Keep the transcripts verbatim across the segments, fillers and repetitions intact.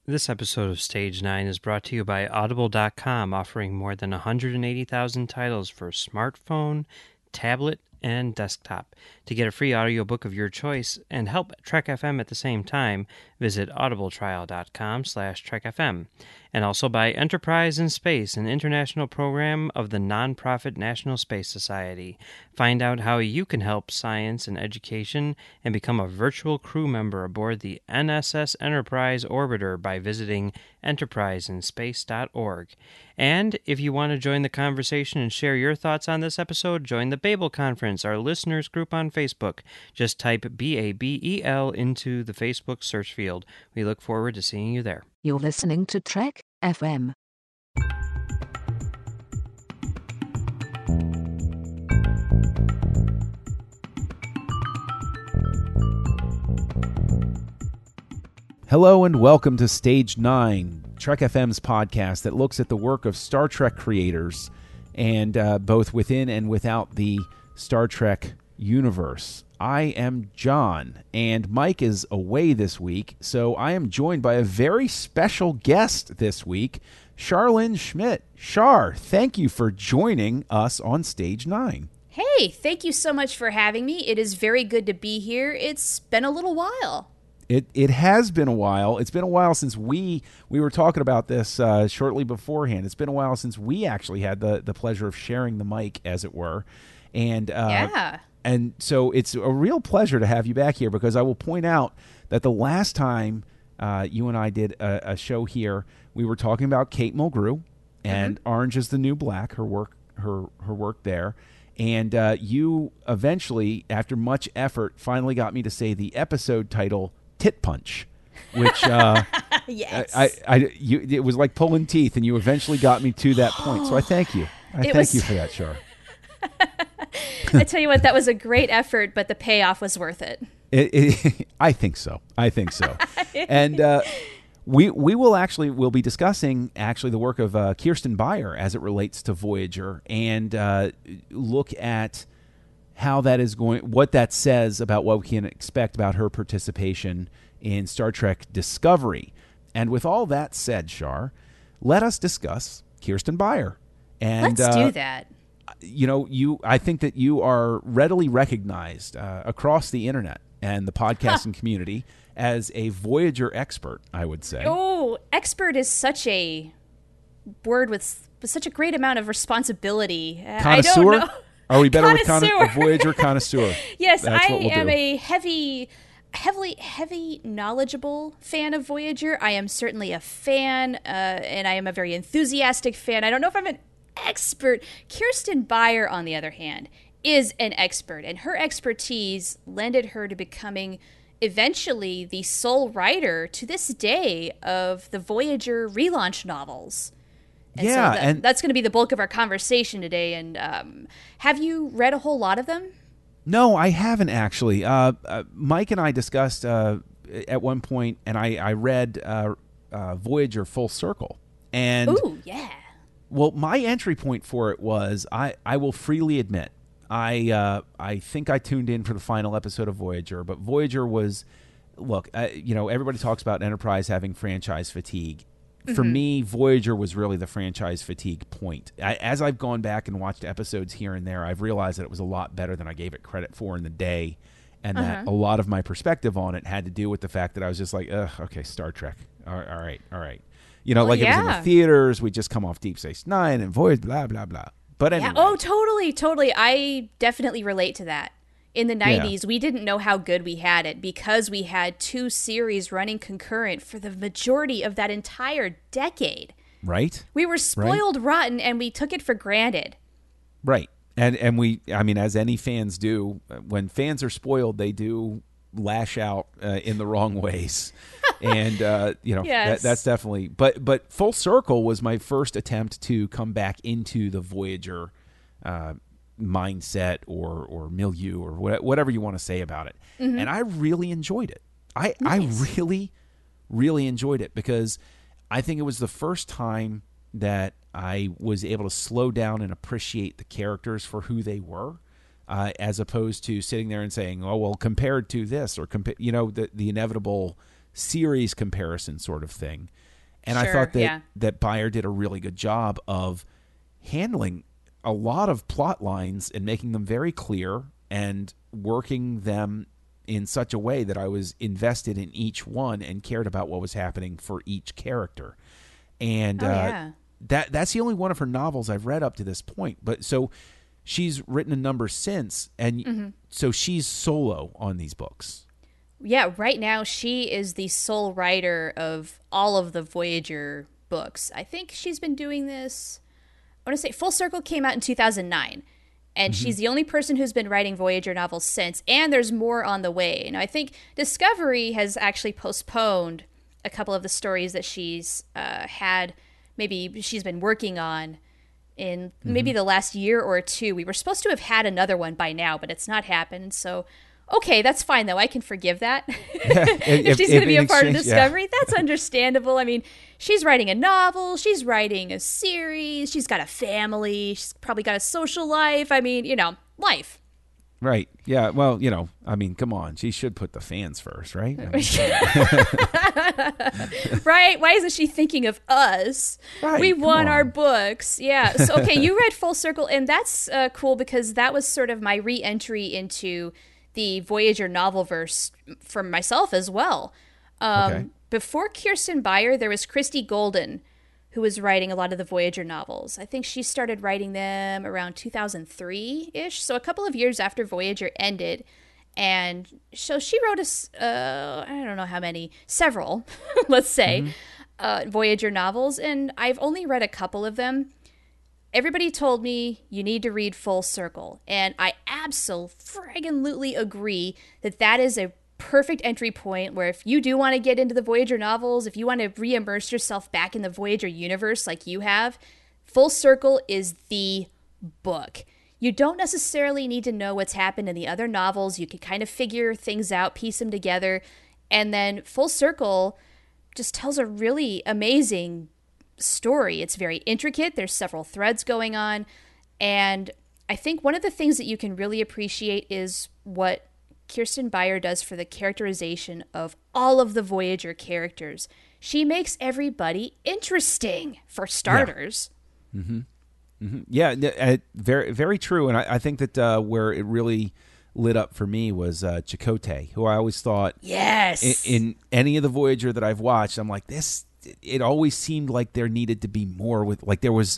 This episode of Stage nine is brought to you by Audible dot com, offering more than one hundred eighty thousand titles for smartphone, tablet, and desktop. To get a free audiobook of your choice and help Trek F M at the same time, visit audibletrial dot com slash Trek F M. And also by Enterprise in Space, an international program of the nonprofit National Space Society. Find out how you can help science and education and become a virtual crew member aboard the N S S Enterprise Orbiter by visiting enterprise in space dot org. And if you want to join the conversation and share your thoughts on this episode, join the Babel Conference, our listeners group on Facebook. Just type B A B E L into the Facebook search field. We look forward to seeing you there. You're listening to Trek F M. Hello and welcome to Stage nine, Trek F M's podcast that looks at the work of Star Trek creators and uh, both within and without the Star Trek universe. I am John, and Mike is away this week, so I am joined by a very special guest this week, Charlene Schmidt. Char, thank you for joining us on Stage nine. Hey, thank you so much for having me. It is very good to be here. It's been a little while. It it has been a while. It's been a while since we we were talking about this uh, shortly beforehand. It's been a while since we actually had the, the pleasure of sharing the mic, as it were. And uh, yeah. And so it's a real pleasure to have you back here, because I will point out that the last time uh, you and I did a, a show here, we were talking about Kate Mulgrew and mm-hmm. Orange is the New Black, her work, her her work there. And uh, you eventually, after much effort, finally got me to say the episode title, Tit Punch, which uh, yes. I, I, I, you, it was like pulling teeth, and you eventually got me to that point. So I thank you. I It thank was... you for that, Char. I tell you what, that was a great effort, but the payoff was worth it. It, it, I think so. I think so. And uh, we we will actually we'll be discussing actually the work of uh, Kirsten Beyer as it relates to Voyager, and uh, look at how that is going, what that says about what we can expect about her participation in Star Trek Discovery. And with all that said, Char, let us discuss Kirsten Beyer. And let's uh, do that. You know, you. I think that you are readily recognized uh, across the internet and the podcasting community as a Voyager expert, I would say. Oh, expert is such a word with, with such a great amount of responsibility. Connoisseur? I don't know. Are we better with con- Connoisseur. a Voyager connoisseur? Yes, That's I what we'll am do. a heavy, heavily, heavy knowledgeable fan of Voyager. I am certainly a fan, uh, and I am a very enthusiastic fan. I don't know if I'm an expert. Kirsten Beyer, on the other hand, is an expert, and her expertise lended her to becoming eventually the sole writer to this day of the Voyager relaunch novels. And yeah, so that, and that's going to be the bulk of our conversation today. And um, have you read a whole lot of them? No, I haven't actually. Uh, uh, Mike and I discussed uh, at one point, and I, I read uh, uh, Voyager Full Circle. And Ooh, yeah. Well, my entry point for it was, I, I will freely admit, I uh, I think I tuned in for the final episode of Voyager, but Voyager was, look, uh, you know, everybody talks about Enterprise having franchise fatigue. For Mm-hmm. me, Voyager was really the franchise fatigue point. I, as I've gone back and watched episodes here and there, I've realized that it was a lot better than I gave it credit for in the day, and that Uh-huh. a lot of my perspective on it had to do with the fact that I was just like, ugh, okay, Star Trek. All right, all right, all right. You know, Well, like it was in yeah. the theaters, we just come off Deep Space Nine and Voyager, blah, blah, blah. But anyway. Yeah. Oh, totally, totally. I definitely relate to that. In the nineties, we didn't know how good we had it because we had two series running concurrent for the majority of that entire decade. Right? We were spoiled rotten, and we took it for granted. Right. And and we, I mean, as any fans do, when fans are spoiled, they do lash out uh, in the wrong ways. And, uh, you know, Yes. that, that's definitely, but, but Full Circle was my first attempt to come back into the Voyager uh, mindset or, or milieu or wha- whatever you want to say about it. Mm-hmm. And I really enjoyed it. I, Nice. I really, really enjoyed it because I think it was the first time that I was able to slow down and appreciate the characters for who they were. Uh, as opposed to sitting there and saying, "Oh well, compared to this," or compa- you know, the the inevitable series comparison sort of thing. And I Sure, thought that, yeah. that Beyer did a really good job of handling a lot of plot lines and making them very clear and working them in such a way that I was invested in each one and cared about what was happening for each character. And Oh, uh, yeah. that that's the only one of her novels I've read up to this point. But so she's written a number since, and Mm-hmm. so she's solo on these books. Yeah, right now she is the sole writer of all of the Voyager books. I think she's been doing this, I want to say Full Circle came out in two thousand nine. And Mm-hmm. she's the only person who's been writing Voyager novels since, and there's more on the way. Now, I think Discovery has actually postponed a couple of the stories that she's uh, had, maybe she's been working on in maybe Mm-hmm. the last year or two. We were supposed to have had another one by now, but it's not happened. So, okay, that's fine, though. I can forgive that. if, If- she's if going to be in a part of exchange- yeah. Discovery, that's understandable. I mean, she's writing a novel, she's writing a series, she's got a family, she's probably got a social life. I mean, you know, life. Right. Yeah. Well, you know, I mean, come on. She should put the fans first, right? I mean, Right? Why isn't she thinking of us? Right, We come won our on. books. Yeah. So, okay, you read Full Circle, and that's uh, cool because that was sort of my re-entry into the Voyager novelverse for myself as well. Um, Okay. Before Kirsten Beyer, there was Christy Golden, who was writing a lot of the Voyager novels. I think she started writing them around two thousand three-ish, so a couple of years after Voyager ended. And so she wrote us, uh, I don't know how many, several, let's say, uh, Voyager novels, and I've only read a couple of them. Everybody told me you need to read Full Circle, and I absolutely agree that that is a perfect entry point where if you do want to get into the Voyager novels, if you want to re-immerse yourself back in the Voyager universe like you have, Full Circle is the book. You don't necessarily need to know what's happened in the other novels. You can kind of figure things out, piece them together. And then Full Circle just tells a really amazing story. It's very intricate. There's several threads going on. And I think one of the things that you can really appreciate is what Kirsten Beyer does for the characterization of all of the Voyager characters. She makes everybody interesting, for starters. Yeah, th- uh, very, very true. And I, I think that uh, where it really lit up for me was uh, Chakotay, who I always thought Yes. in, in any of the Voyager that I've watched, I'm like, this, it always seemed like there needed to be more with, like there was,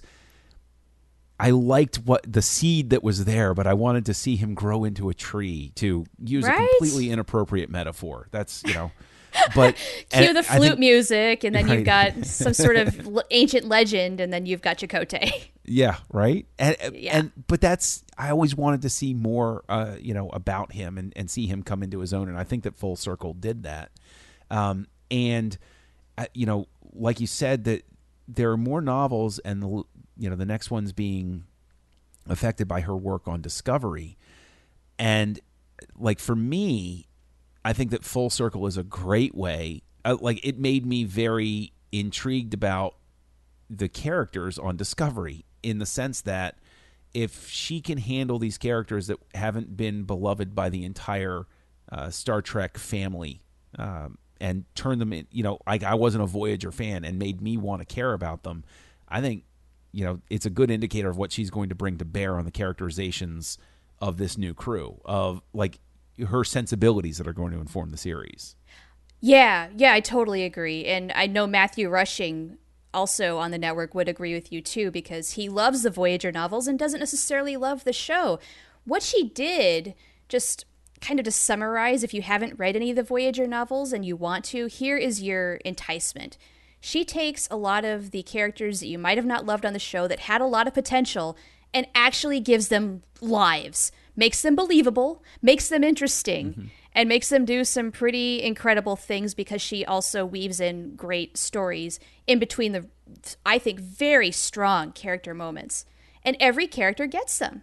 I liked what the seed that was there, but I wanted to see him grow into a tree, to use Right? a completely inappropriate metaphor. That's, you know, but Cue and the I flute think- music, and then Right. you've got some sort of l- ancient legend, and then you've got Chakotay. Yeah, right. And Yeah. and but that's, I always wanted to see more, uh, you know, about him and, and see him come into his own. And I think that Full Circle did that. Um, and uh, you know, like you said, that there are more novels, and the, you know, the next one's being affected by her work on Discovery. And like for me, I think that Full Circle is a great way. Uh, like it made me very intrigued about the characters on Discovery, in the sense that if she can handle these characters that haven't been beloved by the entire uh, Star Trek family, um, and turn them in, you know, like I wasn't a Voyager fan and made me want to care about them, I think, you know, it's a good indicator of what she's going to bring to bear on the characterizations of this new crew, of like her sensibilities that are going to inform the series. Yeah, yeah, I totally agree. And I know Matthew Rushing, also on the network, would agree with you too, because he loves the Voyager novels and doesn't necessarily love the show. What she did, just kind of to summarize, if you haven't read any of the Voyager novels and you want to, here is your enticement. She takes a lot of the characters that you might have not loved on the show that had a lot of potential and actually gives them lives, makes them believable, makes them interesting, mm-hmm. and makes them do some pretty incredible things, because she also weaves in great stories in between the, I think, very strong character moments. And every character gets them.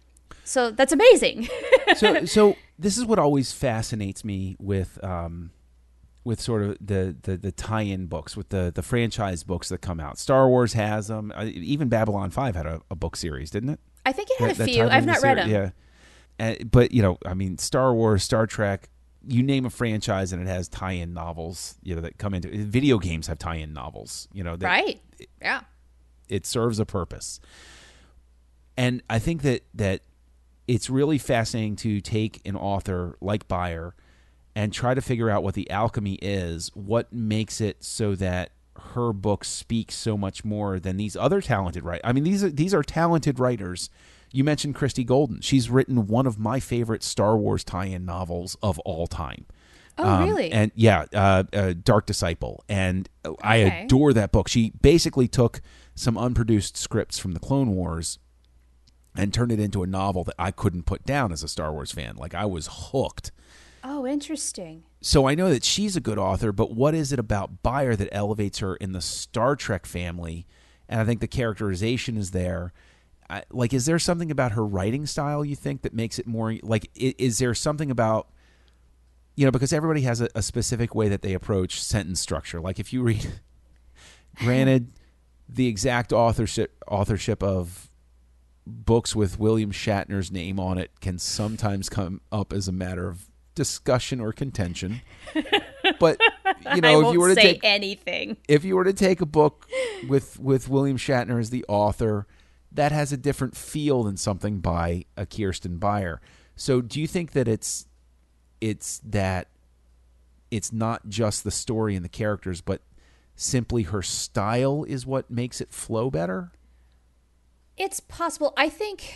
So that's amazing. so so this is what always fascinates me with um, with sort of the, the, the tie-in books, with the, the franchise books that come out. Star Wars has them. Uh, even Babylon five had a, a book series, didn't it? I think it had that, a few. I've not read them. Yeah. Uh, but, you know, I mean, Star Wars, Star Trek, you name a franchise and it has tie-in novels, you know, that come into it. Video games have tie-in novels, you know, that, right. Yeah. It, it serves a purpose. And I think that, that it's really fascinating to take an author like Beyer and try to figure out what the alchemy is, what makes it so that her book speaks so much more than these other talented writers. I mean, these are, these are talented writers. You mentioned Christie Golden. She's written one of my favorite Star Wars tie-in novels of all time. Oh, um, really? And yeah, uh, uh, Dark Disciple. And I Okay. adore that book. She basically took some unproduced scripts from the Clone Wars and turned it into a novel that I couldn't put down as a Star Wars fan. Like, I was hooked. Oh, interesting. So I know that she's a good author, but what is it about Beyer that elevates her in the Star Trek family? And I think the characterization is there. I, like, is there something about her writing style you think that makes it more like? Is, is there something about, you know, because everybody has a, a specific way that they approach sentence structure. Like, if you read, granted, the exact authorship authorship of books with William Shatner's name on it can sometimes come up as a matter of discussion or contention. But you know, I if won't you were to say take anything. if you were to take a book with with William Shatner as the author, that has a different feel than something by a Kirsten Beyer. So do you think that it's it's that it's not just the story and the characters, but simply her style is what makes it flow better? It's possible. I think,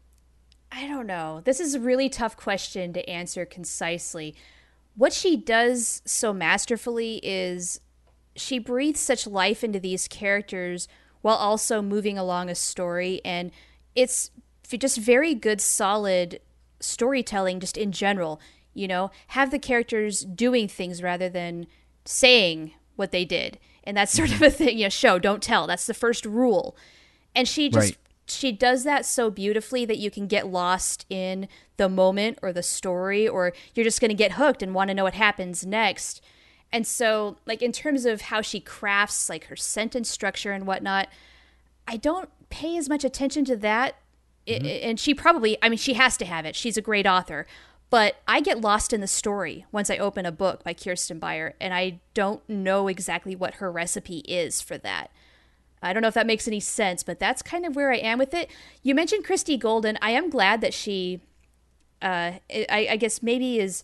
I don't know. This is a really tough question to answer concisely. What she does so masterfully is she breathes such life into these characters while also moving along a story. And it's just very good, solid storytelling just in general. You know, have the characters doing things rather than saying what they did. And that's sort of a thing, you know, show, don't tell. That's the first rule. And she just... Right. She does that so beautifully that you can get lost in the moment or the story, or you're just going to get hooked and want to know what happens next. And so, like, in terms of how she crafts, like, her sentence structure and whatnot, I don't pay as much attention to that. Mm-hmm. It, and she probably, I mean, she has to have it. She's a great author. But I get lost in the story once I open a book by Kirsten Beyer, and I don't know exactly what her recipe is for that. I don't know if that makes any sense, but that's kind of where I am with it. You mentioned Christie Golden. I am glad that she, uh, I, I guess maybe is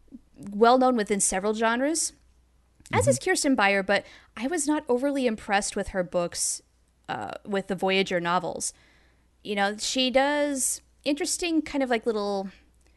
well known within several genres, as mm-hmm. is Kirsten Beyer, but I was not overly impressed with her books, uh, with the Voyager novels. You know, she does interesting kind of like little,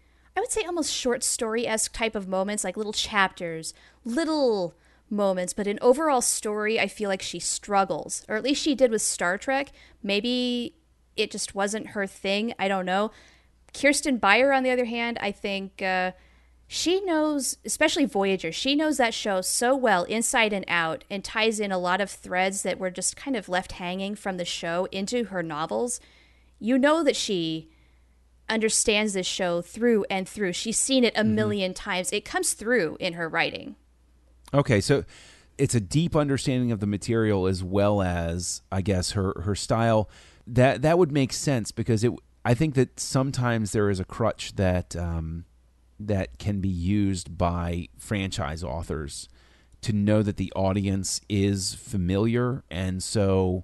I would say almost short story-esque type of moments, like little chapters, little moments, but in overall story, I feel like she struggles, or at least she did with Star Trek. Maybe it just wasn't her thing. I don't know. Kirsten Beyer, on the other hand, I think uh, she knows, especially Voyager, she knows that show so well inside and out, and ties in a lot of threads that were just kind of left hanging from the show into her novels. You know that she understands this show through and through. She's seen it a mm-hmm. million times. It comes through in her writing. Okay, so it's a deep understanding of the material as well as, I guess, her, her style. That that would make sense because it. I think that sometimes there is a crutch that um, that can be used by franchise authors to know that the audience is familiar, and so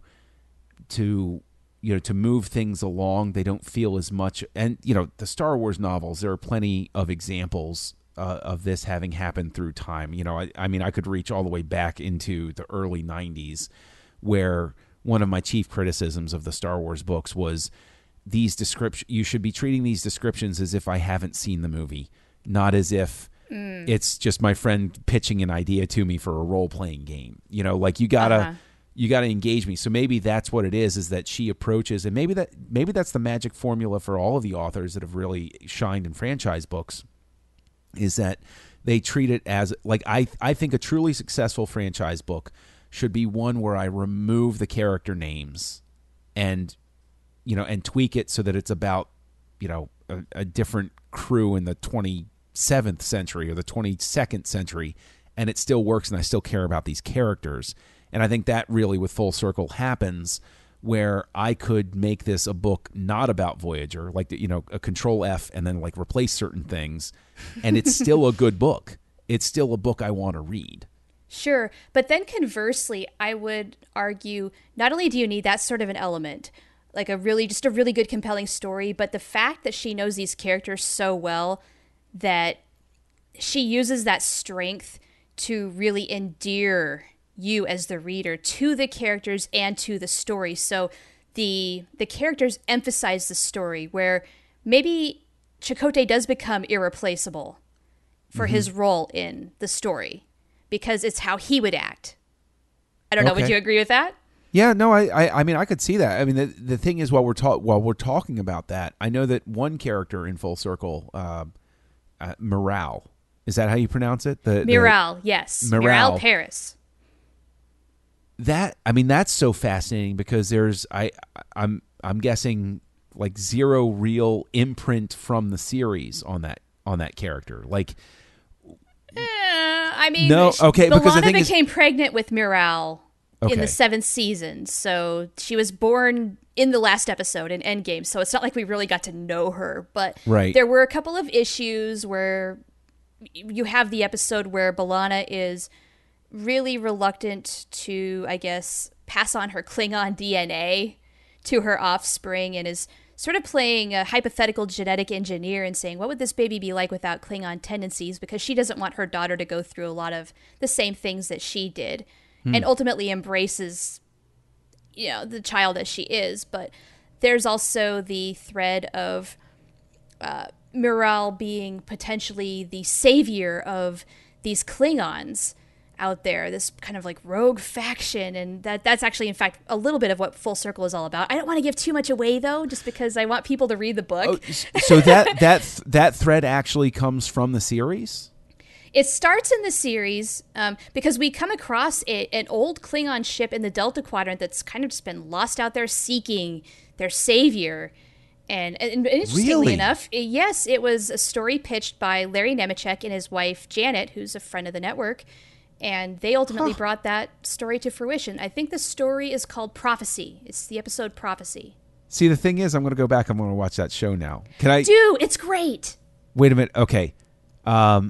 to you know to move things along, they don't feel as much. And you know, the Star Wars novels, there are plenty of examples Uh, of this having happened through time. You know, I, I mean, I could reach all the way back into the early nineties, where one of my chief criticisms of the Star Wars books was these descriptions. You should be treating these descriptions as if I haven't seen the movie, not as if mm. it's just my friend pitching an idea to me for a role-playing game. You know, like you gotta uh-huh. you gotta engage me. So maybe that's what it is. Is that she approaches, and maybe that maybe that's the magic formula for all of the authors that have really shined in franchise books. Is that they treat it as like I I think a truly successful franchise book should be one where I remove the character names and you know and tweak it so that it's about you know a, a different crew in the twenty-seventh century or the twenty-second century, and it still works and I still care about these characters. And I think that really with Full Circle happens where I could make this a book not about Voyager, like, you know, a control F and then like replace certain things, and it's still a good book. It's still a book I want to read. Sure. But then conversely, I would argue not only do you need that sort of an element, like a really, just a really good, compelling story, but the fact that she knows these characters so well that she uses that strength to really endear you as the reader to the characters and to the story. So the the characters emphasize the story, where maybe Chakotay does become irreplaceable for mm-hmm. his role in the story because it's how he would act. I don't okay. know. Would you agree with that? Yeah, no, I, I, I mean, I could see that. I mean, the the thing is, while we're ta- while we're talking about that, I know that one character in Full Circle, uh, uh, Miral, is that how you pronounce it? The Miral, the, yes, Miral, Miral Paris. That I mean, that's so fascinating because there's I I'm I'm guessing like zero real imprint from the series on that on that character. Like, eh, I mean, no, okay, B'Elanna because the thing became is, pregnant with Miral okay. in the seventh season, so she was born in the last episode in Endgame. So it's not like we really got to know her, but right. there were a couple of issues where you have the episode where B'Elanna is really reluctant to, I guess, pass on her Klingon D N A to her offspring and is sort of playing a hypothetical genetic engineer and saying, what would this baby be like without Klingon tendencies? Because she doesn't want her daughter to go through a lot of the same things that she did hmm. and ultimately embraces, you know, the child as she is. But there's also the thread of uh, Miral being potentially the savior of these Klingons out there, this kind of like rogue faction, and that that's actually in fact a little bit of what Full Circle is all about. I don't want to give too much away though, just because I want people to read the book. Oh, so that that that thread actually comes from the series? It starts in the series um, because we come across a, an old Klingon ship in the Delta Quadrant that's kind of just been lost out there seeking their savior. And, and interestingly really? enough, yes, it was a story pitched by Larry Nemechek and his wife Janet, who's a friend of the network. And they ultimately huh. brought that story to fruition. I think the story is called Prophecy. It's the episode Prophecy. See, the thing is, I'm going to go back. I'm going to watch that show now. Can I? Dude, it's great. Wait a minute. Okay. Um,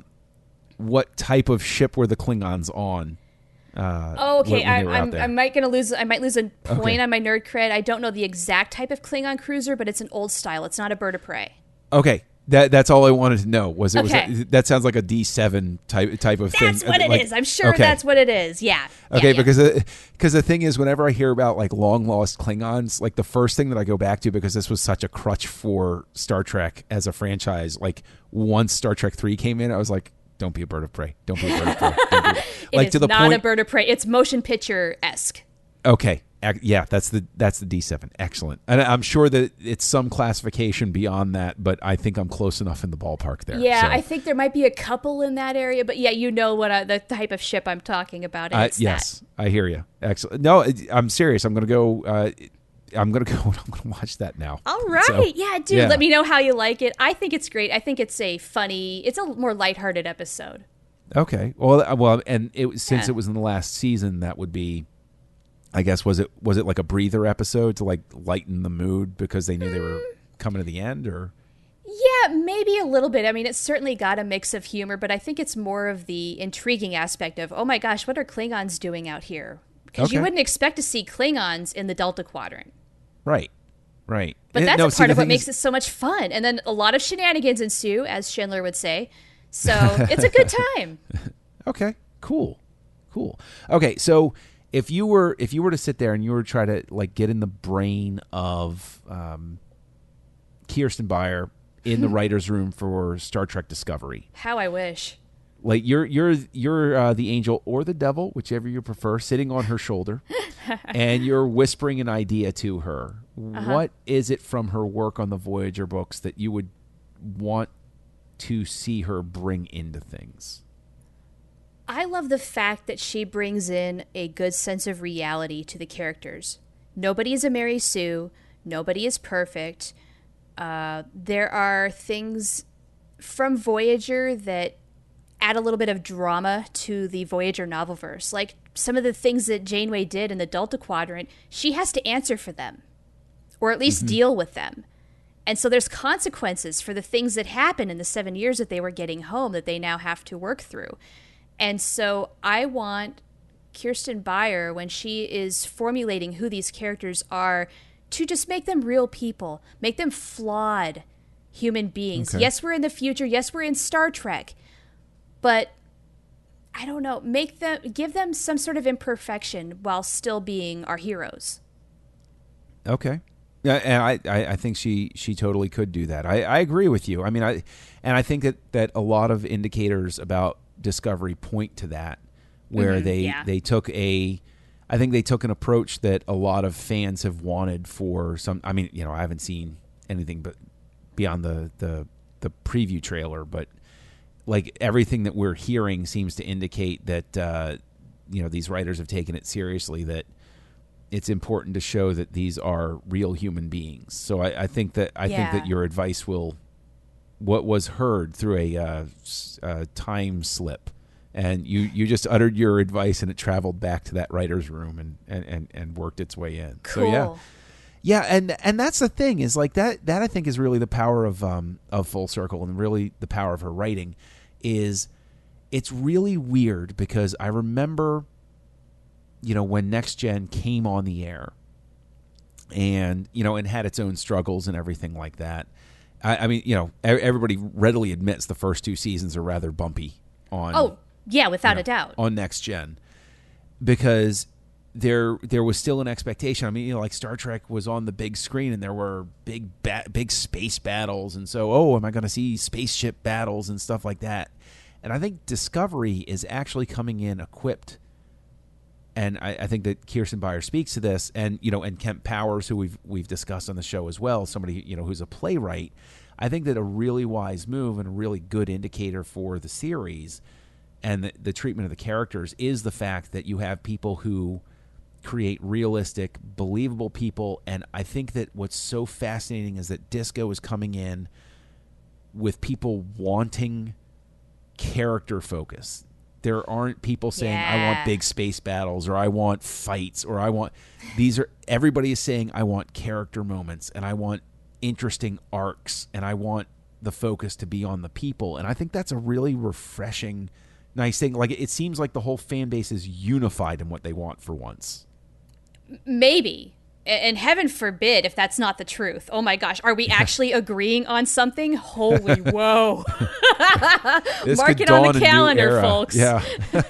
what type of ship were the Klingons on? Uh, oh, okay. when, when I, I'm, I might gonna lose. I might lose a point okay. on my nerd cred. I don't know the exact type of Klingon cruiser, but it's an old style. It's not a bird of prey. Okay. That that's all I wanted to know. Was it? Okay. Was that, that sounds like a D seven type type of that's thing. That's what it like, is. I'm sure okay. that's what it is. Yeah. Okay, yeah, yeah. because because the thing is, whenever I hear about like long lost Klingons, like the first thing that I go back to, because this was such a crutch for Star Trek as a franchise. Like once Star Trek three came in, I was like, "Don't be a bird of prey. Don't be a bird of prey." Don't be a... like it is to the not point... a bird of prey. It's motion picture esque. Okay. Yeah, that's the that's the D seven. Excellent. And I'm sure that it's some classification beyond that, but I think I'm close enough in the ballpark there. Yeah, so. I think there might be a couple in that area, but yeah, you know what I, the type of ship I'm talking about. Uh, it's yes, that. I hear you. Excellent. No, I'm serious. I'm going to go. Uh, I'm going to go. I'm going to watch that now. All right. So, yeah, dude. yeah. Let me know how you like it. I think it's great. I think it's a funny. It's a more lighthearted episode. Okay. Well, well, and it, since yeah. it was in the last season, that would be. I guess was it was it like a breather episode to like lighten the mood because they knew they were coming to the end, or? Yeah, maybe a little bit. I mean, it's certainly got a mix of humor, but I think it's more of the intriguing aspect of, oh my gosh, what are Klingons doing out here? Because okay. you wouldn't expect to see Klingons in the Delta Quadrant. Right, right. But that's no, a see, part of what is... makes it so much fun. And then a lot of shenanigans ensue, as Schindler would say. So it's a good time. Okay, cool, cool. Okay, so... If you were if you were to sit there and you were to try to like get in the brain of um, Kirsten Beyer in the writer's room for Star Trek Discovery, how I wish. Like you're you're you're uh, the angel or the devil, whichever you prefer, sitting on her shoulder, and you're whispering an idea to her. Uh-huh. What is it from her work on the Voyager books that you would want to see her bring into things? I love the fact that she brings in a good sense of reality to the characters. Nobody is a Mary Sue. Nobody is perfect. Uh, there are things from Voyager that add a little bit of drama to the Voyager novelverse. Like some of the things that Janeway did in the Delta Quadrant, she has to answer for them, or at least mm-hmm. deal with them. And so there's consequences for the things that happened in the seven years that they were getting home that they now have to work through. And so I want Kirsten Beyer, when she is formulating who these characters are, to just make them real people, make them flawed human beings. Okay. Yes, we're in the future. Yes, we're in Star Trek. But I don't know, make them, give them some sort of imperfection while still being our heroes. Okay. Yeah, and I, I, I think she, she totally could do that. I, I agree with you. I mean, I and I think that, that a lot of indicators about Discovery point to that, where mm-hmm, they, yeah. they took a, I think they took an approach that a lot of fans have wanted for some. I mean, you know, I haven't seen anything but beyond the the, the preview trailer, but like everything that we're hearing seems to indicate that uh, you know, these writers have taken it seriously, that it's important to show that these are real human beings. So I, I think that I yeah. think that your advice will, what was heard through a, uh, a time slip, and you, you just uttered your advice and it traveled back to that writer's room and, and, and, and worked its way in. Cool. So yeah. Yeah, and and that's the thing, is like that that I think is really the power of um of Full Circle, and really the power of her writing is it's really weird, because I remember, you know, when Next Gen came on the air and, you know, and had its own struggles and everything like that. I, I mean, you know, everybody readily admits the first two seasons are rather bumpy on. Oh, yeah, without you know, a doubt. On Next Gen, because there there was still an expectation. I mean, you know, like Star Trek was on the big screen and there were big ba- big space battles, and so, oh, am I going to see spaceship battles and stuff like that? And I think Discovery is actually coming in equipped, and I, I think that Kirsten Beyer speaks to this, and you know, and Kemp Powers, who we've we've discussed on the show as well, somebody, you know, who's a playwright. I think that a really wise move and a really good indicator for the series and the, the treatment of the characters is the fact that you have people who create realistic, believable people. And I think that what's so fascinating is that Disco is coming in with people wanting character focus. There aren't people saying, yeah. I want big space battles, or I want fights, or I want these are everybody is saying, I want character moments, and I want interesting arcs, and I want the focus to be on the people. And I think that's a really refreshing, nice thing. Like, it seems like the whole fan base is unified in what they want for once. Maybe. And heaven forbid if that's not the truth. Oh my gosh, are we actually agreeing on something? Holy whoa. Mark it on the calendar, folks. Yeah.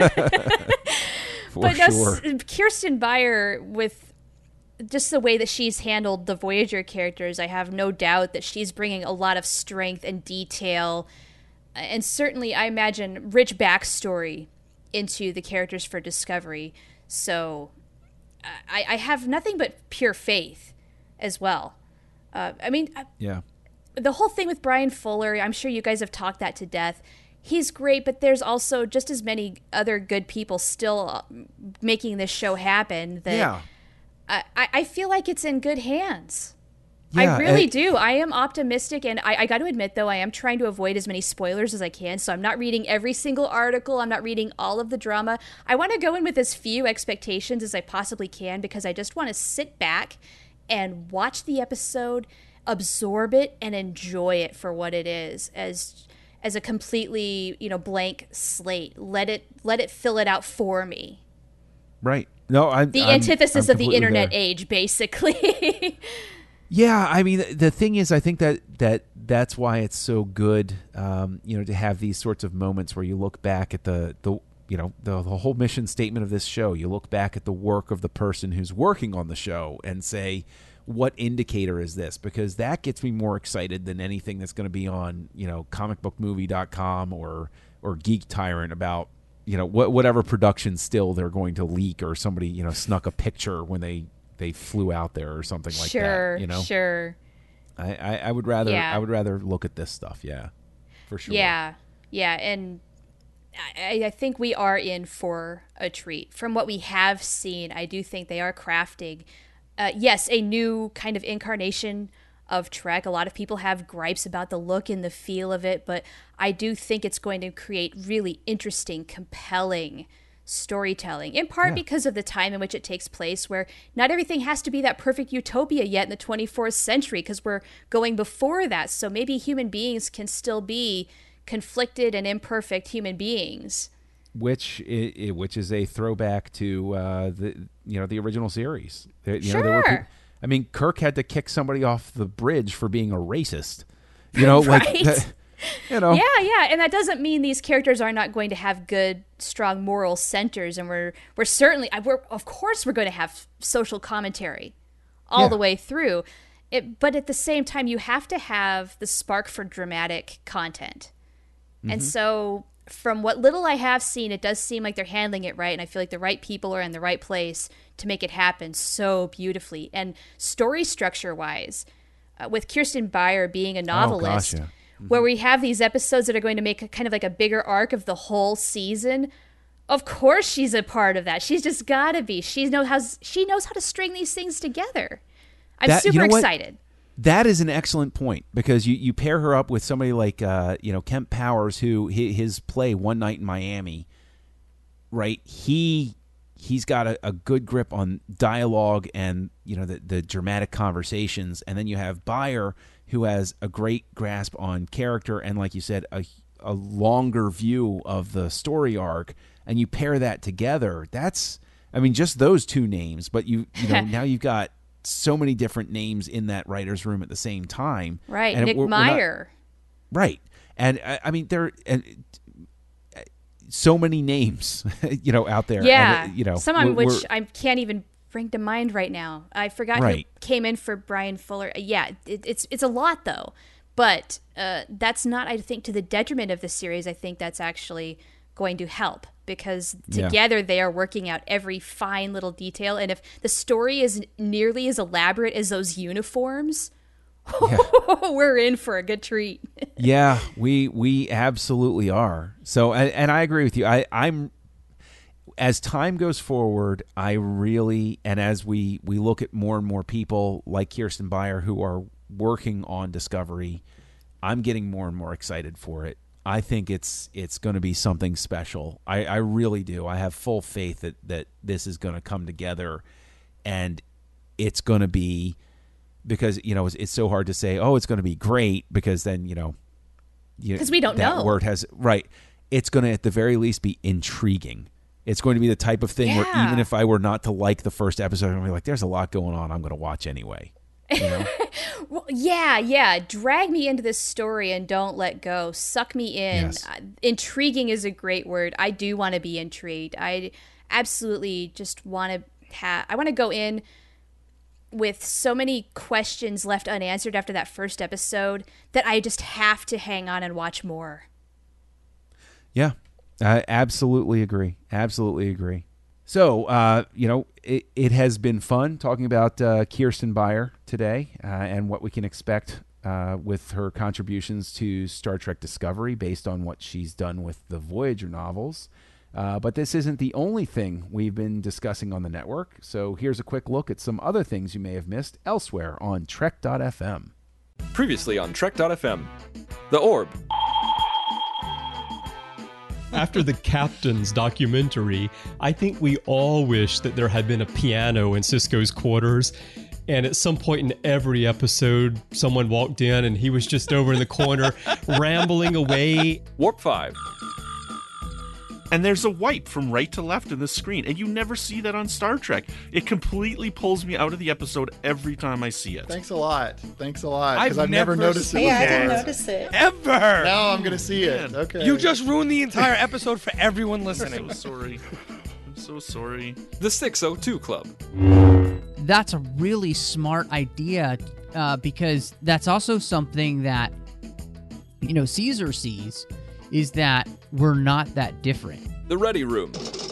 But sure. no, Kirsten Beyer, with just the way that she's handled the Voyager characters, I have no doubt that she's bringing a lot of strength and detail, and certainly, I imagine, rich backstory into the characters for Discovery. So I, I have nothing but pure faith as well. Uh, I mean, yeah, the whole thing with Brian Fuller, I'm sure you guys have talked that to death. He's great, but there's also just as many other good people still making this show happen that yeah. I, I feel like it's in good hands. Yeah, I really it, do. I am optimistic, and I, I got to admit, though, I am trying to avoid as many spoilers as I can, so I'm not reading every single article. I'm not reading all of the drama. I want to go in with as few expectations as I possibly can, because I just want to sit back and watch the episode, absorb it, and enjoy it for what it is, as as a completely, you know, blank slate. Let it let it fill it out for me. Right. No, I the I'm, antithesis I'm of the internet there. age, basically. Yeah, I mean, the thing is, I think that, that that's why it's so good, um, you know, to have these sorts of moments where you look back at the, the you know, the, the whole mission statement of this show. You look back at the work of the person who's working on the show and say, what indicator is this? Because that gets me more excited than anything that's going to be on, you know, comic book movie dot com or, or Geek Tyrant about, you know, what, whatever production still they're going to leak, or somebody, you know, snuck a picture when they, they flew out there or something like sure, that. You know, sure. I, I, I would rather yeah. I would rather look at this stuff. Yeah, for sure. Yeah, yeah, and I, I think we are in for a treat. From what we have seen, I do think they are crafting, uh, yes, a new kind of incarnation of Trek. A lot of people have gripes about the look and the feel of it, but I do think it's going to create really interesting, compelling storytelling, in part Yeah. because of the time in which it takes place, where not everything has to be that perfect utopia yet in the twenty-fourth century, because we're going before that. So maybe human beings can still be conflicted and imperfect human beings. Which i- which is a throwback to uh, the you know the original series. There, you Sure. know, there were peop- I mean, Kirk had to kick somebody off the bridge for being a racist. You know, like Right. that- you know, Yeah, yeah, and that doesn't mean these characters are not going to have good, strong moral centers, and we're we're certainly, we're of course we're going to have social commentary all Yeah. the way through. It, but at the same time, you have to have the spark for dramatic content, and so from what little I have seen, it does seem like they're handling it right, and I feel like the right people are in the right place to make it happen so beautifully. And story structure wise, uh, with Kirsten Beyer being a novelist, yeah. where we have these episodes that are going to make a, kind of like a bigger arc of the whole season. Of course, she's a part of that. She's just got to be. She knows how. She knows how to string these things together. I'm That- you super know what? excited. That is an excellent point, because you, you pair her up with somebody like uh, you know Kemp Powers, who his, his play One Night in Miami, right? He he's got a, a good grip on dialogue and you know the the dramatic conversations, and then you have Beyer, who has a great grasp on character and, like you said, a a longer view of the story arc, and you pair that together. That's I mean just those two names, but you you know now you've got so many different names in that writer's room at the same time. Right, And Nick we're- we're not- Meyer. right. And I, I mean there and uh, so many names, you know, out there. Yeah, and, you know, some on we're- which we're- I can't even bring to mind right now. I forgot Right. who came in for Brian Fuller. Yeah, it, it's it's a lot though, but uh, that's not, I think, to the detriment of the series. I think that's actually going to help, because Yeah. together they are working out every fine little detail. And if the story is nearly as elaborate as those uniforms, we're in for a good treat. Yeah, we we absolutely are. So, and, and I agree with you. I, I'm as time goes forward, I really, and as we we look at more and more people like Kirsten Beyer who are working on Discovery, I'm getting more and more excited for it. I think it's it's going to be something special. I, I really do. I have full faith that that this is going to come together, and it's going to be. Because, you know, it's, it's so hard to say, oh, it's going to be great, because then, you know, Because we don't that know. word has, right. It's going to, at the very least, be intriguing. It's going to be the type of thing where Yeah. even if I were not to like the first episode, I'm going to be like, there's a lot going on. I'm going to watch anyway. You know? Well, yeah, yeah. Drag me into this story and don't let go. Suck me in. Yes. Uh, intriguing is a great word. I do want to be intrigued. I absolutely just want to have. I want to go in with so many questions left unanswered after that first episode that I just have to hang on and watch more. Yeah, I absolutely agree. Absolutely agree. So, uh, you know, it, it has been fun talking about uh, Kirsten Beyer today uh, and what we can expect uh, with her contributions to Star Trek Discovery based on what she's done with the Voyager novels. Uh, but this isn't the only thing we've been discussing on the network. So here's a quick look at some other things you may have missed elsewhere on Trek dot f m. Previously on Trek dot f m. The Orb. After the Captain's documentary, I think we all wish that there had been a piano in Sisko's quarters. And at some point in every episode, someone walked in and he was just over in the corner rambling away. Warp five. And there's a wipe from right to left in the screen, and you never see that on Star Trek. It completely pulls me out of the episode every time I see it. Thanks a lot. Thanks a lot. Because I've I've, never, never noticed it seen before. it. Yeah, I didn't notice it. Ever! Now I'm going to see it. Okay. You just ruined the entire episode for everyone listening. I'm so sorry. I'm so sorry. The six oh two Club. That's a really smart idea uh, because that's also something that, you know, Caesar sees is that we're not that different. The Ready Room.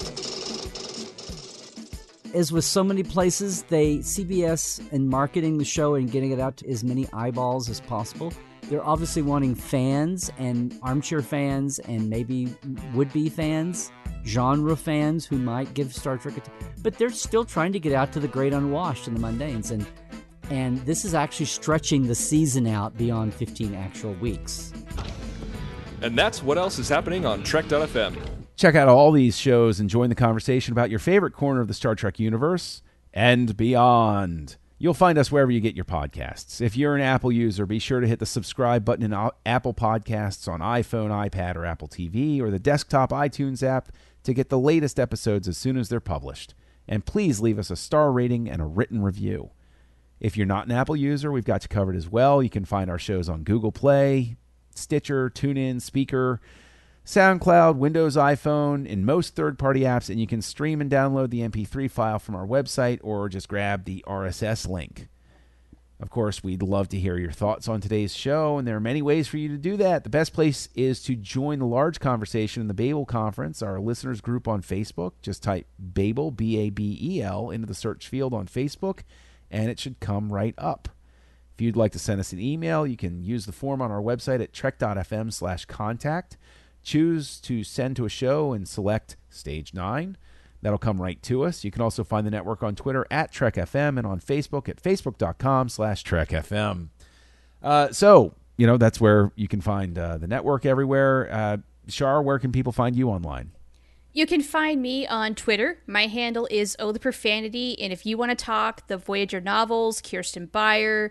As with so many places, they C B S in marketing the show and getting it out to as many eyeballs as possible. They're obviously wanting fans and armchair fans and maybe would-be fans, genre fans who might give Star Trek a t- but they're still trying to get out to the great unwashed and the mundanes. And and this is actually stretching the season out beyond fifteen actual weeks. And that's what else is happening on Trek dot f m. Check out all these shows and join the conversation about your favorite corner of the Star Trek universe and beyond. You'll find us wherever you get your podcasts. If you're an Apple user, be sure to hit the subscribe button in Apple Podcasts on iPhone, iPad, or Apple T V, or the desktop iTunes app to get the latest episodes as soon as they're published. And please leave us a star rating and a written review. If you're not an Apple user, we've got you covered as well. You can find our shows on Google Play, Stitcher, TuneIn, Speaker, SoundCloud, Windows, iPhone, and most third-party apps, and you can stream and download the M P three file from our website or just grab the R S S link. Of course, we'd love to hear your thoughts on today's show, and there are many ways for you to do that. The best place is to join the large conversation in the Babel Conference, our listeners group on Facebook. Just type Babel, B A B E L, into the search field on Facebook, and it should come right up. If you'd like to send us an email, you can use the form on our website at trek dot f m slash contact. Choose to send to a show and select Stage nine. That'll come right to us. You can also find the network on Twitter at Trek F M and on Facebook at facebook dot com slash Trek F M. Uh, so, you know, that's where you can find uh, the network everywhere. Uh, Shar, where can people find you online? You can find me on Twitter. My handle is Oh the Profanity, and if you want to talk the Voyager novels, Kirsten Beyer,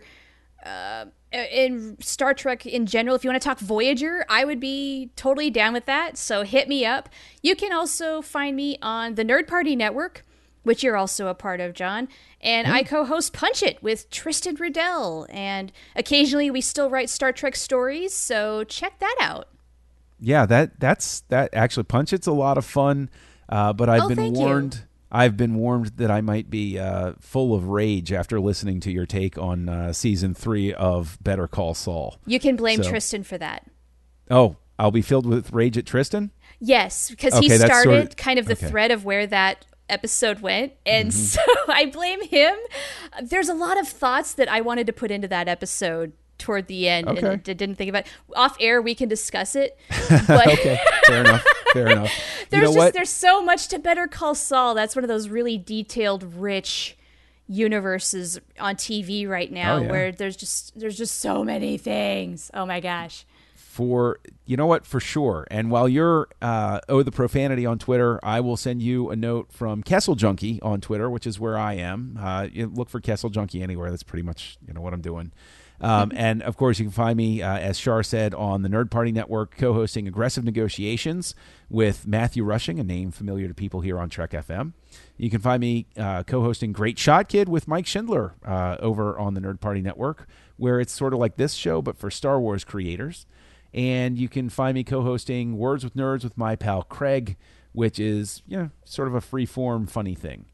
uh, in Star Trek in general, if you want to talk Voyager, I would be totally down with that, so hit me up. You can also find me on the Nerd Party Network, which you're also a part of, John, and I co-host Punch It with Tristan Riddell, and occasionally we still write Star Trek stories, so check that out. Yeah, that that's that actually Punch It's a lot of fun, uh, but I've Oh, been thank warned you. I've been warned that I might be uh, full of rage after listening to your take on uh, season three of Better Call Saul. You can blame So- Tristan for that. Oh, I'll be filled with rage at Tristan? Yes, because he Okay, that's started sort of- kind of the okay. thread of where that episode went, and Mm-hmm. so I blame him. There's a lot of thoughts that I wanted to put into that episode toward the end, and Okay. I didn't think about it. Off air, we can discuss it, but Okay, fair enough. Fair enough. there's you know just what? there's so much to Better Call Saul. That's one of those really detailed, rich universes on T V right now, Oh, yeah. where there's just there's just so many things. Oh my gosh. For you know what, for sure. And while you're uh, oh the profanity on Twitter, I will send you a note from Kessel Junkie on Twitter, which is where I am. Uh, you look for Kessel Junkie anywhere. That's pretty much you know what I'm doing. Um, and of course, you can find me, uh, as Shar said, on the Nerd Party Network, co-hosting Aggressive Negotiations with Matthew Rushing, a name familiar to people here on Trek F M. You can find me uh, co-hosting Great Shot Kid with Mike Schindler uh, over on the Nerd Party Network, where it's sort of like this show, but for Star Wars creators. And you can find me co-hosting Words with Nerds with my pal Craig, which is, you know, sort of a free-form, funny thing.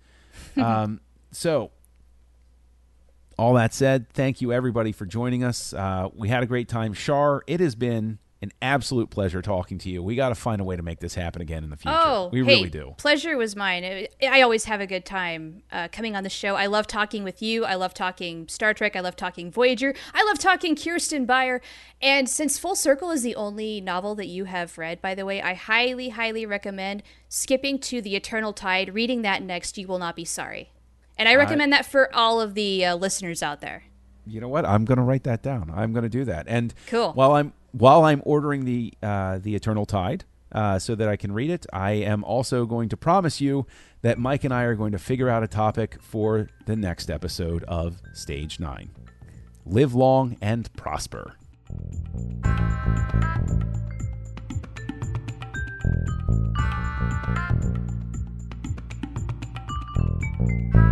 um, so, all that said, thank you, everybody, for joining us. Uh, we had a great time. Shar, it has been an absolute pleasure talking to you. We got to find a way to make this happen again in the future. Oh, we hey, really do. Pleasure was mine. It- I always have a good time uh, coming on the show. I love talking with you. I love talking Star Trek. I love talking Voyager. I love talking Kirsten Beyer. And since Full Circle is the only novel that you have read, by the way, I highly, highly recommend skipping to The Eternal Tide, reading that next. You will not be sorry. And I recommend that for all of the uh, listeners out there. You know what? I'm going to write that down. I'm going to do that. And Cool. while I'm while I'm ordering the uh, the Eternal Tide uh, so that I can read it, I am also going to promise you that Mike and I are going to figure out a topic for the next episode of Stage Nine. Live long and prosper. Thank you.